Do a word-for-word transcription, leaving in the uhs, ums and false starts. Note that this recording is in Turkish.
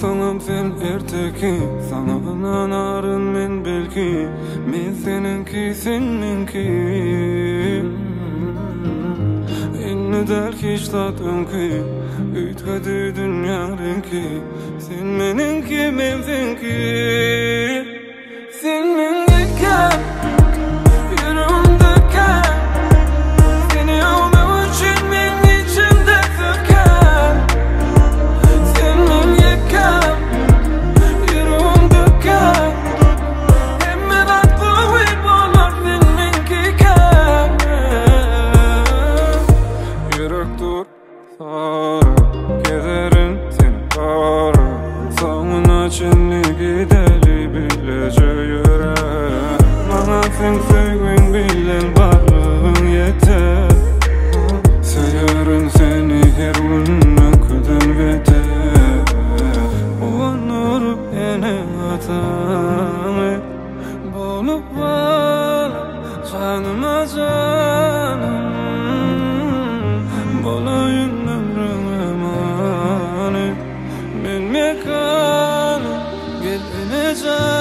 Baksanam sen erteki, sana anarın men belki. Men seninki, sen menki. Inni derki iştat önki, ütgedi dünya renki. Sen meninki, men senki. Sen mengekem, yüreğimdeken. Seni almam için men içimde söken. Sen mengekem, yüreğimdeken. Hemen aklı uymalar sen menkeken. Yürek dur, sarı, gezerim seni kara. Sağına çenli gideli bilece yürek. Bana sen sevgin bilen varlığın yeter. Severim seni her günden küden beter. Unurup yine atanı bulup bana canıma canım. Bolayın ömrüm emanet. Men mekanım gel ene canım.